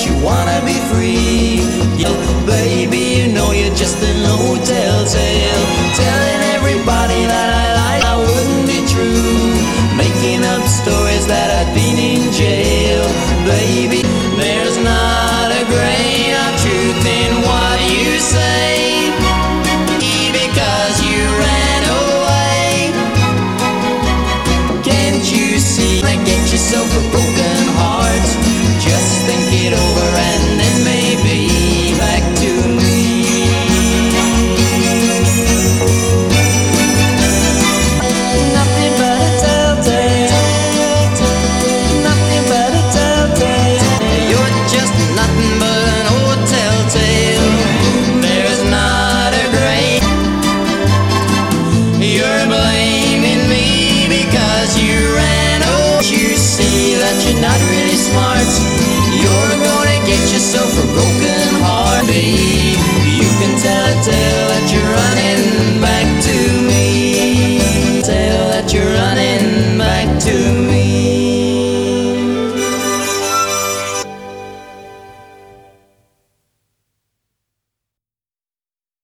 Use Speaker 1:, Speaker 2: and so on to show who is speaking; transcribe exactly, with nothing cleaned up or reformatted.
Speaker 1: you wanna be free. Yo, baby, you know you're just an old telltale, telling everybody that I lied, I wouldn't be true, making up stories that I'd been in jail. Baby, there's not a grain of truth in what you say, because you ran away. Can't you see? Get yourself a broken heart, just think it over and then maybe back to me. Nothing but a telltale, nothing but a telltale. You're just nothing but an old telltale. There's not a grain. You're blaming me because you ran away. You see that you're not really smart. You're gonna get yourself a broken